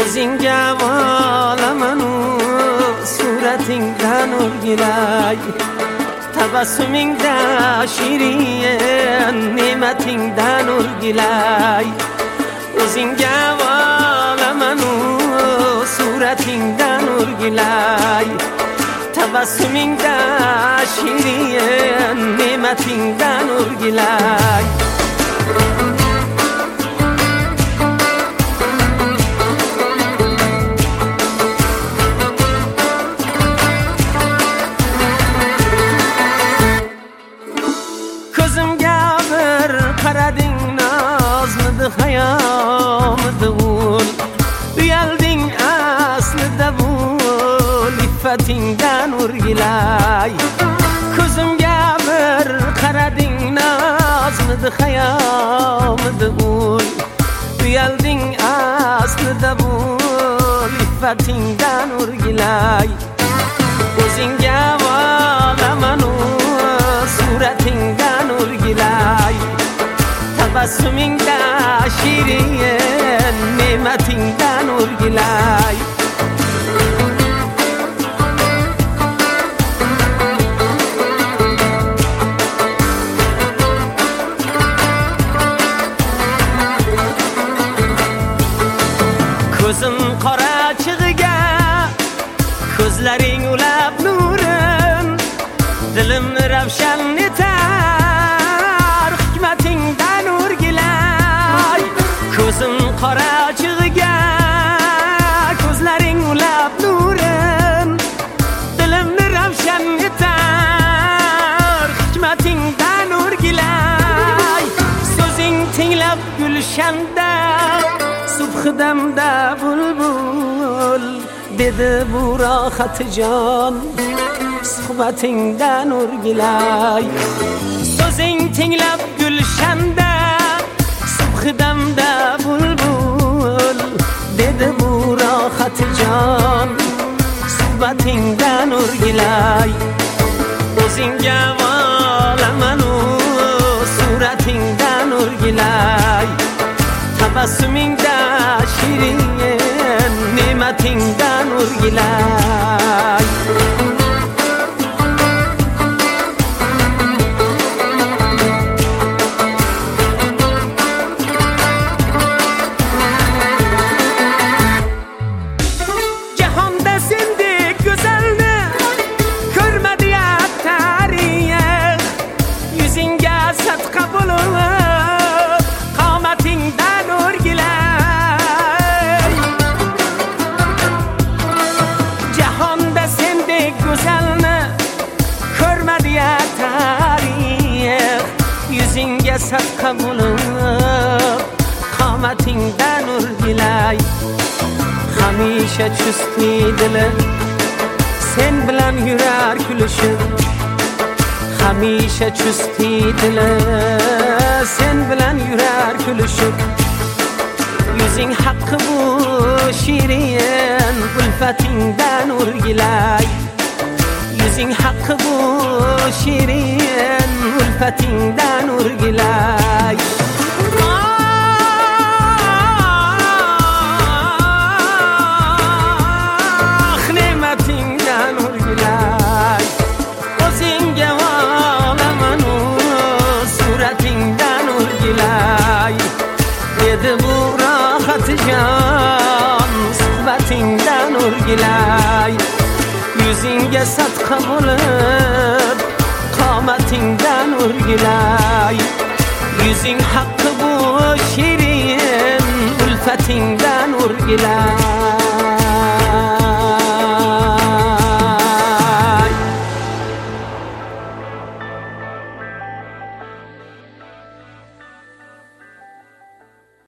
o'zingga olaman suratingdan o'rgilay, tabassumingda shirin ne'matingdan o'rgilay. O'zingga olaman suratingdan o'rgilay, tabassumingda shirin ne'matingdan o'rgilay. Ko'zimga bir qarading, nozmidi hayomidi ul, uyalding aslida bul, iffatingdan o'rgilay. Ko'zimga bir qarading, nozmidi hayomidi ul, uyalding aslida bul, iffatingdan o'rgilay. O'zingga olaman suratingdan o'rgilay, tabassumingda shirin ne'matingdan o'rgilay. Ko'zim qora chig'iga, ko'zlaring ulab nurin, dilimni ravshan etar hikmatingdan o'rgilay. Ko'zim qora chig'iga, ko'zlaring ulab nurin, dilimni ravshan etar hikmatingdan o'rgilay. So'zing tinglab gulshanda, subhidamda bulbul dedi bu rohatijon, suhbatingdan o'rgilay. So'zing tinglab gulshanda, subhidamda bulbul dedi bu rohatijon, suhbatingdan o'rgilay. O'zingga olaman suratingdan o'rgilay, tabassumingda shirin ne'matingdan o'rgilay. Jahonda sendek go'zalni ko'rmadi ya tarix, yuzingga sadqa bo'lib qomatingdan o'rgilay. Jahonda sendek go'zalni ko'rmadi ya tarix, yuzingga sadqa bo'lib qomatingdan o'rgilay. Hamisha chusti dili sen bilan yurar kulishib, hamisha chusti dili sen bilan yurar kulishib. Yuzing haqqi bu shirin ulfatingdan o'rgilay, yuzing haqqi bu shirin ulfatingdan o'rgilay. Ne'matingdan o'rgilay. O'zingga olaman suratingdan o'rgilay, dedi bu rohatijon, suhbatingdan o'rgilay. Yuzingga sadqa bo'lib qomatingdan o'rgilay, yuzing haqqi bu shirin ulfatingdan o'rgilay.